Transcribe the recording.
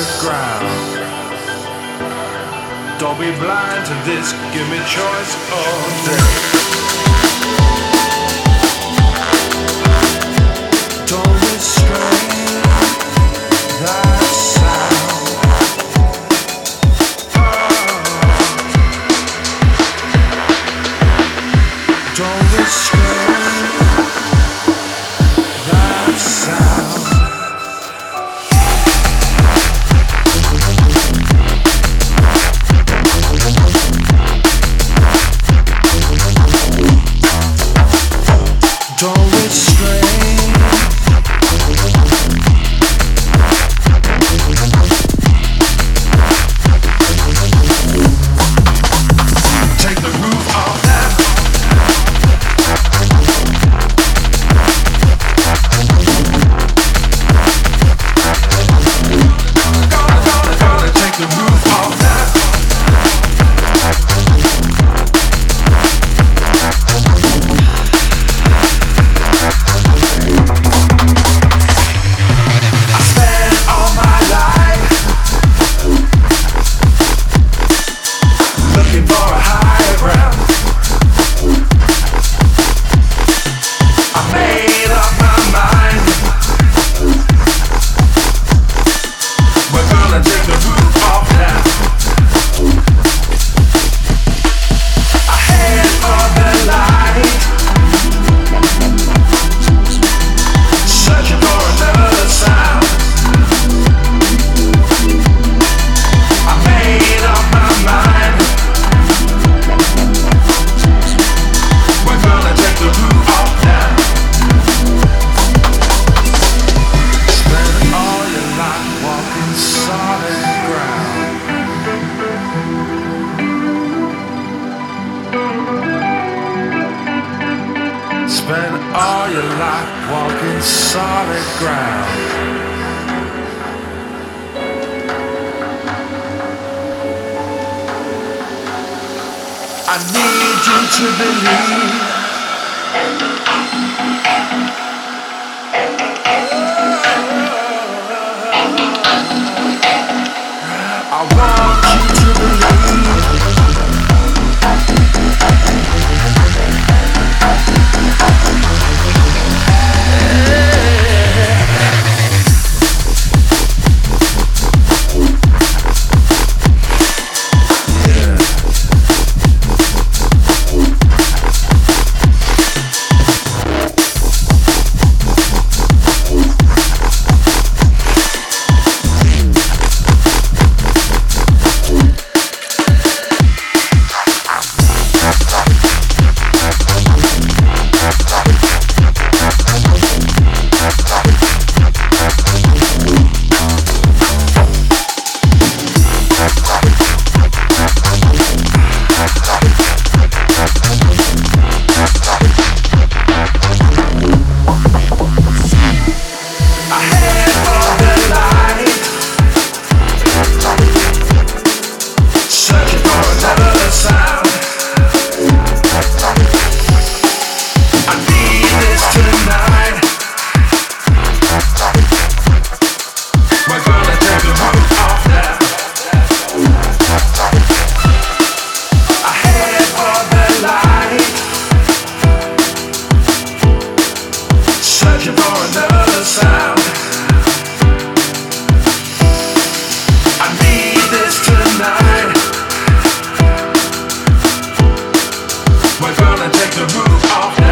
solid ground. Don't be blind to this, give me choice all day. Don't restrain that sound. Don't restrain that sound. Don't restrain. Take the roof off now. Gonna take the roof off now. Spend all your life walking solid ground. I need you to believe. I want you to believe. We're gonna take the roof off.